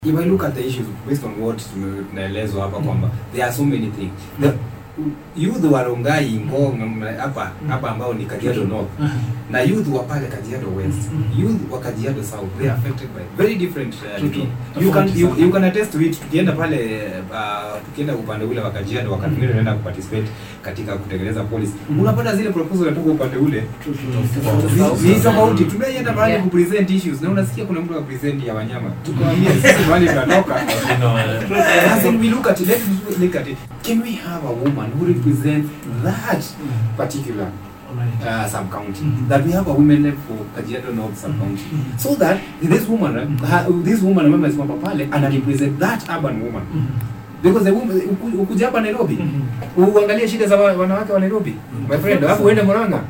If I look at the issues based on what tunaelezwa hapa kwamba there are so many things. The youth wa Rongai Ngong hapa ambao ni Kajiado North na youth wa pale Kajiado West, youth wa Kajiado South, they are affected by very different you can attest to it. Tukienda pale tukienda upande ule wa Kajiado wakati mwingine tunaenda kuparticipate katika kutengeneza policy, unapata zile proposal kutoka upande ule ni tofauti. Tunaenda pale ku present issues na unasikia kuna mtu wa present ya wanyama, tukamwambia sisi wale tunatoka. As we look at it, let's look at it. Can we have a woman who represents that particular sub-county? That we have a woman led for Kajiado North sub-county, so that this woman remember is pale and represent that urban woman. Because the woman ukuja hapa Nairobi uangalie shida za wanawake wa Nairobi, my friend, hapo uende Murang'a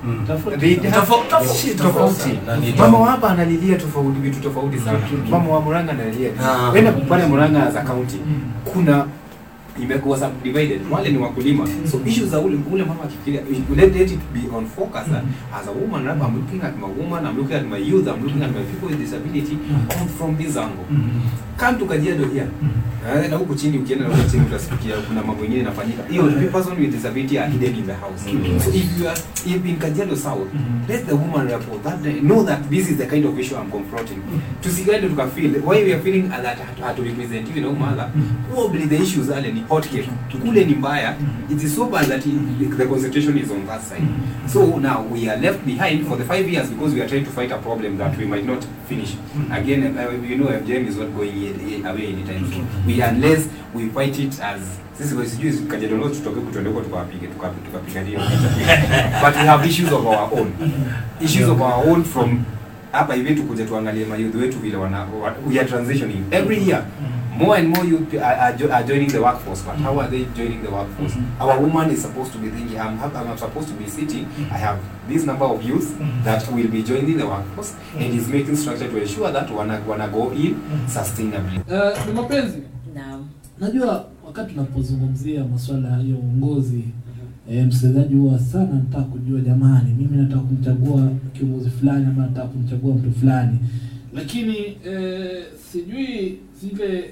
tofauti. Mama hapa analilia tofauti, vitu tofauti sana. Mama wa Murang'a analilia enda pale Murang'a za county kuna imekuwa subdivided, wale ni wakulima, so issues za ule mama akifikiria let it be on focus. As a woman, I'm looking at my woman, I'm looking at my youth, I'm looking at my people with disability from this angle. Come to Kajiado here na huko chini, ukienda na huko chini utasikia kuna mambo mengine yanafanyika. Hiyo person with disability are hidden in the house. So if in Kajiado South, let the woman report that they know that this is the kind of issue I'm confronting. To see guide to feel why we are feeling that to represent mother, probably the issues are ni hot cake kule ni mbaya. It is so bad that the concentration is on that side. So now we are left behind for the 5 years because we are trying to fight a problem that we might not finish. Again, FGM is not going away anytime soon. Unless we fight it as sisi kwa sijui Kajiado North tutoke kutondoka tukapigania. But we have issues of our own. Issues of our own from hapa hivi tukuje tuangalie mayouth wetu vile we are transitioning every year. More and more youth are joining the workforce, but how are they joining the workforce? Our woman is supposed to be thinking, I'm supposed to be sitting, I have this number of youth that will be joining the workforce, and is making structure to ensure that wanna go in sustainably. Ni mapenzi. Naam. Najua wakati tunapozungumzia masuala ya uongozi, msikilizaji huwa sana nataka kujua, jamani, mimi nataka kumchagua kiongozi fulani ama nataka kumchagua mtu fulani. Lakini sijui zile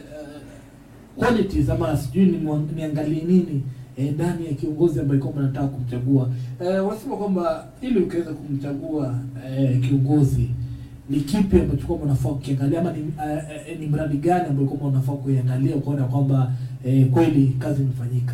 qualities ama sijui niangalie nini ndani ya kiongozi ambaye kwamba nataka kumchagua. Wanasema kwamba ili ukaweza kumchagua kiongozi ni kipi ambacho kwamba unafaa kuangalia, ama ni mradi gani ambao kwamba unafaa kuangalia kuona kwamba kweli kazi imefanyika.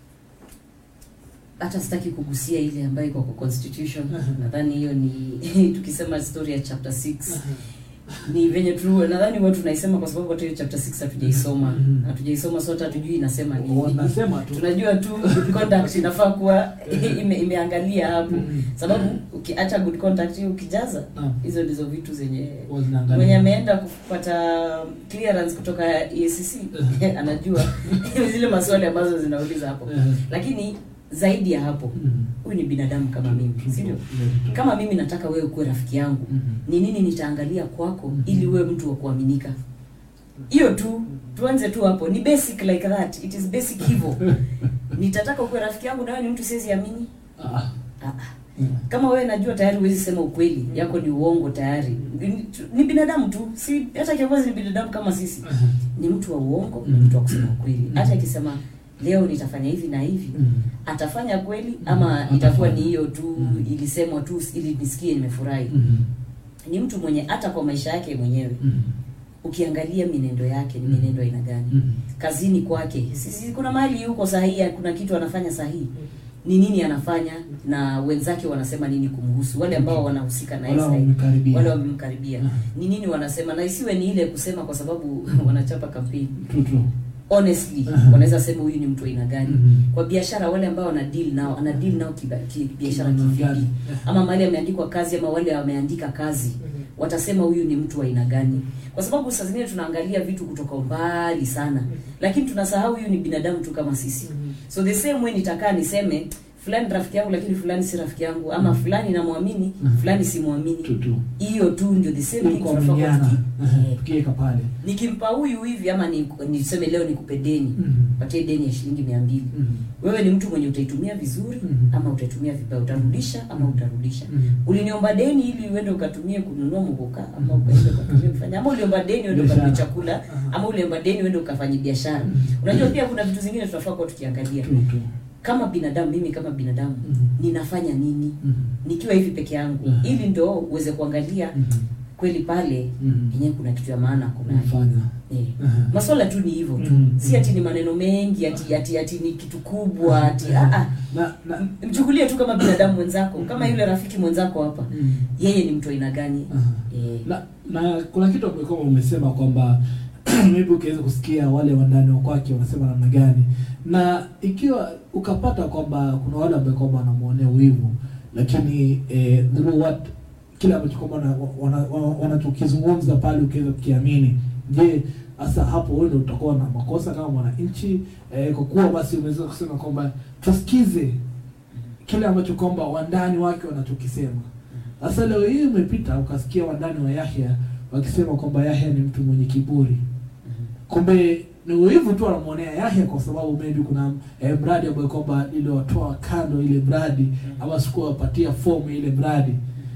Hata sitaki kugusia ile ambayo iko kwa constitution. Nadhani hiyo ni tukisema story ya chapter 6 ni venye true. Nadhani watu tunaisema kwa sababu hiyo chapter 6 hatujaisoma. Hatujaisoma sote, hatujui inasema nini. Wanasema tu. Tunajua tu good conduct inafaa kuwa imeangalia hapo. Sababu ukiacha good conduct ukijaza hizo ndizo vitu zenye mwenye ameenda kupata clearance kutoka EACC anajua zile maswali ambazo zinauliza hapo. Lakini zaidi ya hapo, huyu ni binadamu kama mimi, sio? Kama mimi nataka wewe kuwe rafiki yangu, ni nini nitaangalia kwako ili wewe mtu wa kuaminika? Hiyo tu, tuanze tu hapo. Ni basic like that. It is basic hivyo. Nitataka kuwe rafiki yangu na wewe ni mtu siwezi amini? Kama wewe najua tayari huwezi sema ukweli, yako ni uongo tayari. Ni binadamu tu. Si hata kiongozi ni binadamu kama sisi. Ni mtu wa uongo, ni mtu wa kusema ukweli. Hata akisema leo nitafanya hivi na hivi, atafanya kweli ama itakuwa ni hiyo tu ilisemwa tu ili nisikie nimefurahi. Ni mtu mwenye hata kwa maisha yake mwenyewe ukiangalia minendo yake ni minendo aina gani? Kazini kwake sisi kuna mahali yuko sahihi, kuna kitu anafanya sahihi, ni nini anafanya na wenzake wanasema nini kumhusu, wale ambao wanahusika na yeye, wale wamemkaribia ni nini wanasema, na isiwe ni ile kusema kwa sababu wanachapa kampeni. Honestly, wanaweza sema huyu ni mtu aina gani? Kwa biashara wale ambao ana deal nao biashara kivipi? Ama mahali ameandikwa kazi ama wale wameandika kazi, watasema huyu ni mtu aina gani? Kwa sababu saa zingine tunaangalia vitu kutoka mbali sana, lakini tunasahau huyu ni binadamu tu kama sisi. So the same way nitakaa niseme fulani rafiki yangu lakini fulani si rafiki yangu, ama fulani namwamini fulani simwamini. Hiyo tu ndio the same thing tunafanya tukiweka pale. Nikimpa huyu hivi ama niseme leo nikupe deni, patie deni ya shilingi 200. Wewe ni mtu mwenye utaitumia vizuri ama utaitumia vibaya, utarudisha ama utarudisha. Uliniomba deni ili uende ukatumie kununua mboga ama ukaende ukatumie kufanya, ama uliomba deni uende ukafanye chakula, ama uliomba deni uende ukafanye biashara. Unajua pia kuna vitu zingine tunafaa kwa tukiangalia. Kama binadamu, mimi kama binadamu ninafanya nini nikiwa hivi peke yangu, ili ndio uweze kuangalia kweli pale yenyewe kuna kitu ya maana kuna fanya. Masuala tu ni hivyo tu. Si ati ni maneno mengi, ati ni kitu kubwa, ati mchukulie tu kama binadamu mwenzako, kama yule rafiki mwenzako hapa. Yeye ni mtu aina gani? Na kuna kitu ambacho umesema kwamba maybe ukiweza kusikia wale wandani wa kwake wanasema namna gani, na ikiwa ukapata kwamba kuna wale ambao kwamba wanamuonea wivu, lakini kile ambacho kwamba wanachokizungumza pale ukiweza kukiamini, je, hasa hapo wewe ndio utakuwa na makosa kama mwananchi? Kwa kuwa basi umeweza kusema kwamba tusikize kile ambacho kwamba wandani wake wanachokisema. Sasa leo hii umepita ukasikia wandani wa Yahya wakisema kwamba Yahya ni mtu mwenye kiburi. Kumbe ni wivu tu anamuonea Yahya kwa sababu maybe kuna mradi ambao kwamba ile watoa kando ile mradi, ama sikuwa wapatia form ile mradi.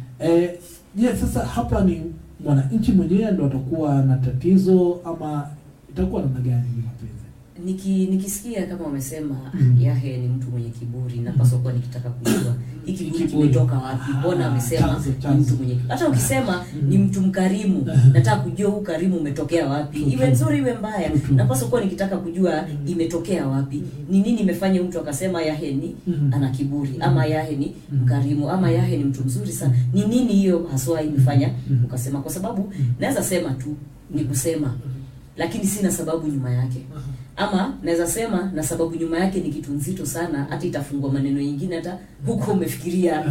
Sasa hapa ni mwananchi mwenyewe ndio atakuwa na tatizo, ama itakuwa namna gani hivi mapenzi? Nikisikia kama wamesema Yahya ni mtu mwenye kiburi, napaswa kuwa nikitaka kujua hiki kiburi kimetoka wapi. Mbona amesema ni mtu mwenye, hata ukisema ni mtu mkarimu, nataka kujua huu karimu umetokea wapi. Iwe nzuri iwe mbaya, napaswa kuwa nikitaka kujua imetokea wapi. Ni nini imefanya mtu akasema Yahya ni ana kiburi, ama Yahya ni mkarimu, ama Yahya ni mtu mzuri sana? Ni nini hiyo haswa imefanya ukasema? Kwa sababu naweza sema tu ni kusema, lakini sina sababu nyuma yake. Ama naweza sema na sababu nyuma yake ni kitu nzito sana, hata itafungua maneno mengine hata huko umefikiria.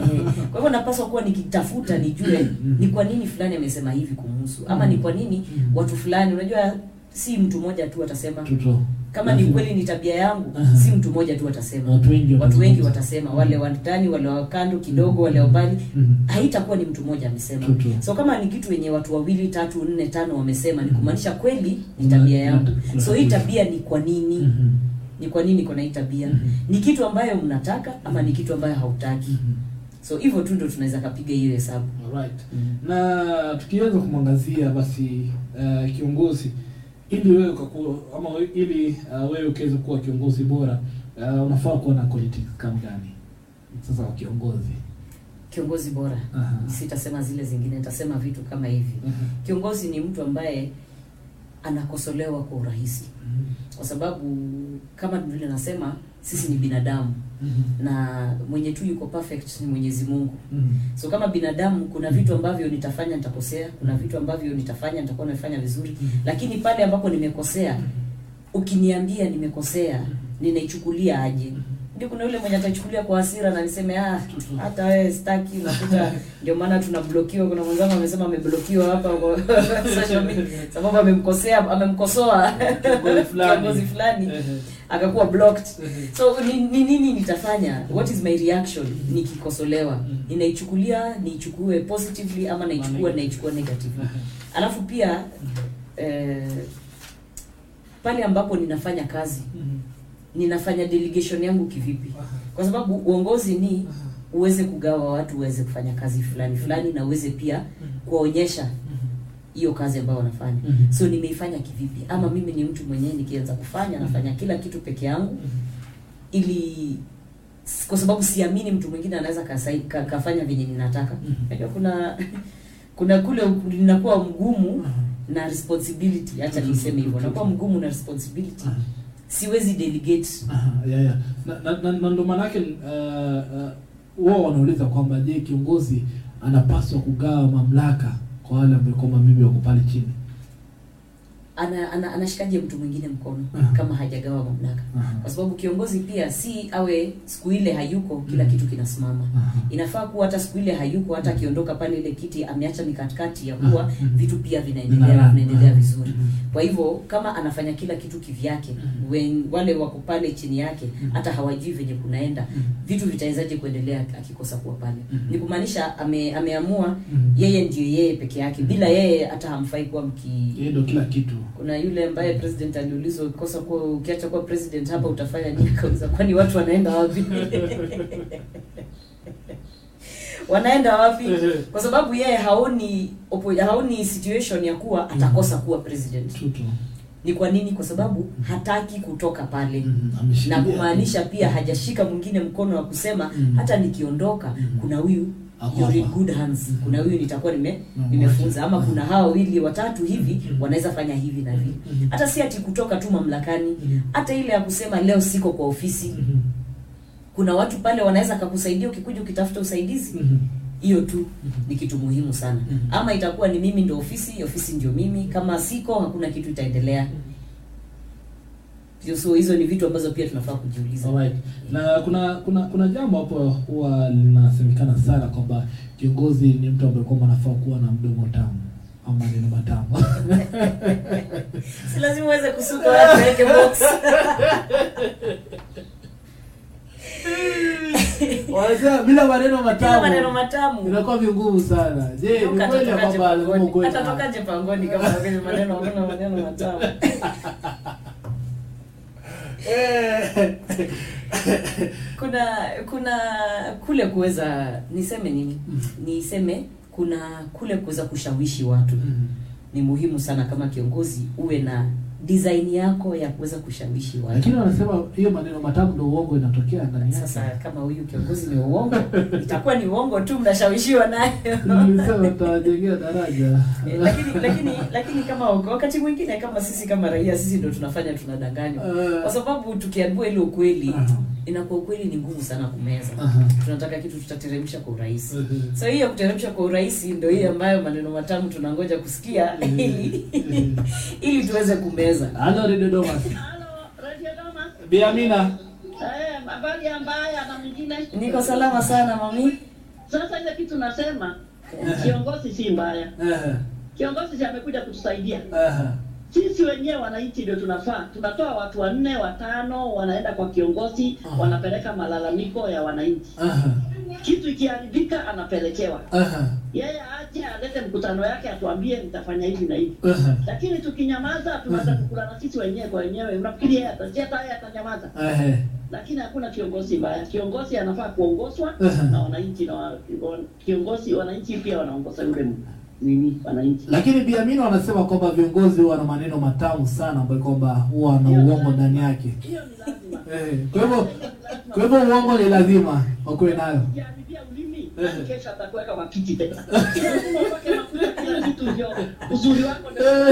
Kwa hivyo napaswa kuwa nikitafuta nijue ni kwa nini fulani amesema hivi kumhusu, ama ni kwa nini watu fulani. Unajua si mtu mmoja tu atasema. Kama ni kweli ni tabia yangu, si mtu mmoja tu atasema. Watu wengi watasema, wale wa ndani, wale wa kando kidogo, wale wa mbali. Haitakuwa ni mtu mmoja amesema. So kama ni kitu wenye watu 2, 3, 4, 5 wamesema, ni kumaanisha kweli ni tabia yangu. So hii tabia ni kwa nini? Ni kwa nini kuna hii tabia? Ni kitu ambayo mnataka ama ni kitu ambayo hautaki? So hivyo tu ndio tunaweza kupiga hiyo hesabu. Alright. Na tukianza kumangazia basi kiongozi, ili wewe ama ili wewe ukiweza kuwa kiongozi bora, unafaa kuwa na quality kama gani sasa wa kiongozi? Kiongozi bora, sitasema zile zingine, nitasema vitu kama hivi. Kiongozi ni mtu ambaye anakosolewa kwa urahisi. Kwa sababu kama vile nasema sisi ni binadamu, na mwenye tu yuko perfect ni Mwenyezi Mungu. So kama binadamu kuna vitu ambavyo nitafanya nitakosea, kuna vitu ambavyo nitafanya nitakuwa nimefanya vizuri, lakini pale ambapo nimekosea, ukiniambia nimekosea, ninaichukulia aje? Ndio kuna yule mwenye atachukulia kwa hasira na niseme hata wewe sitaki, unakuta ndio maana tunablokiwa. Kuna mwenzangu amesema ameblokiwa hapa kwa social media sababu amemkosoa kiongozi fulani akakuwa blocked. So ni nini nitafanya? What is my reaction nikikosolewa? Ninaichukulia, niichukue positively ama naichukua negatively? Alafu pia pale ambapo ninafanya kazi, ninafanya delegation yangu kivipi? Kwa sababu uongozi ni uweze kugawa watu uweze kufanya kazi fulani na uweze pia kuonyesha hiyo kazi ambayo wanafanya. So nimeifanya kivipi? Ama mimi ni mtu mwenyewe nikianza kufanya nafanya kila kitu peke yangu, ili kwa sababu siamini mtu mwingine anaweza kafanya vyenye ninataka. Unajua kuna kule ninakuwa mgumu na responsibility, acha niseme hivyo. Nakuwa mgumu na responsibility. Siwezi delegate. Na ndo maana yake wao wanauliza kwamba je, kiongozi anapaswa kugawa mamlaka kwa wale ambao kama mimi wako pale chini? anashikaje mtu mwingine mkono kama hajagawa mamlaka? Kwa sababu kiongozi pia si awe siku ile hayuko kila kitu kinasimama. Inafaa kuwa hata siku ile hayuko, hata akiondoka pale ile kiti ameacha mikatikati ya kuwa vitu pia vinaendelea vizuri. Kwa hivyo kama anafanya kila kitu kivyake, wale wako pale chini yake hata hawajui venye kunaenda, vitu vitawezaje kuendelea akikosa kuwa pale? Ni kumaanisha ameamua yeye ndio yeye peke yake, bila yeye hata hamfai kuwa yeye ndio kila kitu. Kuna yule ambaye president aliulizwa, ukikosa kuwa, ukiacha kuwa president hapa utafanya nini? Kauliza, kwani watu wanaenda wapi? Wanaenda wapi? Kwa sababu yeye haoni situation ya kuwa atakosa kuwa president. Ni kwa nini? Kwa sababu hataki kutoka pale. Na kumaanisha pia hajashika mwingine mkono wa kusema hata nikiondoka kuna huyu you're in good hands, kuna huyu nitakuwa nimefunza, ama kuna hao wili watatu hivi wanaweza fanya hivi na hivi. Hata si ati kutoka tu mamlakani, hata ile ya kusema leo siko kwa ofisi, kuna watu pale wanaweza kukusaidia ukikuja ukitafuta usaidizi. Hiyo tu ni kitu muhimu sana. Ama itakuwa ni mimi ndio ofisi ndio mimi, kama siko hakuna kitu itaendelea. So hizo ni vitu ambazo pia tunafaa kujiuliza. Alright. Na kuna jambo hapo huwa linasemekana sana kwamba kiongozi ni mtu ambaye kwamba anafaa kuwa na mdomo tamu ama maneno matamu. Si lazima uweze kusuka watu weke box. Wanasema bila maneno matamu inakuwa vigumu sana. Je, ni kweli kwamba lazima uwe atatokaje pangoni kama hakuna maneno matamu? Kuna kule kuweza niseme kuna kule kuweza kushawishi watu. Ni muhimu sana kama kiongozi uwe na design yako ya kuweza kushawishi watu. Lakini wanasema hiyo maneno matamu ndio uongo inatokea ndani yake. Sasa kama huyu kiongozi ni uongo, itakuwa ni uongo tu mnashawishiwa nayo. Nilisema tutajengea daraja. Lakini kama wakati mwingine kama sisi kama raia sisi ndio tunadanganywa. Kwa sababu tukiambiwa ile ukweli, inakuwa ukweli ni ngumu sana kumeza. Tunataka kitu tutateremsha kwa urahisi. So hiyo kuteremsha kwa urahisi ndio hiyo ambayo maneno matamu tunangoja kusikia ili tuweze kumeza. Halo Radio Doma. Halo Radio Doma. Bi Amina. Habari mbaya na mwingine. Niko salama sana mami. Sasa ile kitu nasema kiongozi si mbaya. Kiongozi amekuja kutusaidia. Sisi wenyewe wananchi ndio tunatoa watu 4 5 wanaenda kwa kiongozi, wanapeleka malalamiko ya wananchi. Kitu ikiharibika anapelekewa. Yeye aje alete mkutano yake atuambie nitafanya hivi na hivi. Lakini tukinyamaza tunaanza kukula na sisi wenyewe kwa wenyewe. Unafikiri yeye atanyamaza? Lakini hakuna kiongozi mbaya. Kiongozi anafaa kuongozwa na wananchi, na kiongozi wananchi pia wanaongoza yule wananchi. Lakini Bi Amina wanasema kwamba viongozi wana maneno matamu sana ambayo kwamba huwa na uongo ndani yake. Hiyo ni lazima. Kwa hivyo uongo ni lazima wakuwe nayo. Ukiharibia ulimi, kesho atakuweka makiti tena. Lazima uweke mafuta kila kitu ndio uzuri wako ndio.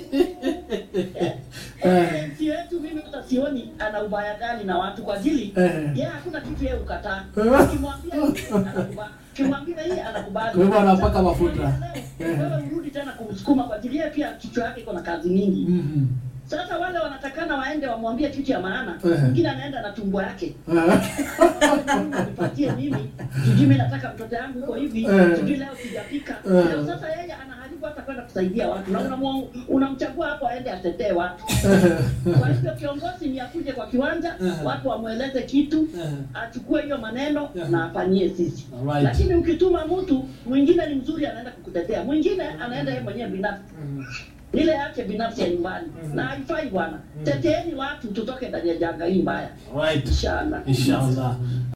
Sio yetu mimi utasioni ana ubaya gani na watu kwa ajili. Yeye hakuna kitu yeye ukataa. Ukimwambia anakubali. Kimwambia hii anakubali. Kwa hivyo anapaka mafuta. Wewe urudi tena kumsukuma kwa ajili yeye pia kichwa yake iko na kazi nyingi. Sasa wale wanatakana waende wamwambie kitu ya maana. Mwingine anaenda na tumbo yake. Nipatie mimi. Mimi nataka mtoto wangu uko hivi. Sijui leo sijapika. Leo sasa yeye anaharibu hata kwenda kusaidia watu. Na unamchagua hapo aende atetee watu. Kwa hivyo kiongozi ni akuje kwa kiwanja, watu wamueleze kitu, achukue hiyo maneno na afanyie sisi. Lakini ukituma mtu mwingine ni mzuri anaenda kukutetea. Mwingine anaenda yeye mwenyewe binafsi. Ile yake binafsi ya nyumbani. Na haifai bwana. Teteeni watu tutoke ndani ya janga hii mbaya. Right. Inshallah.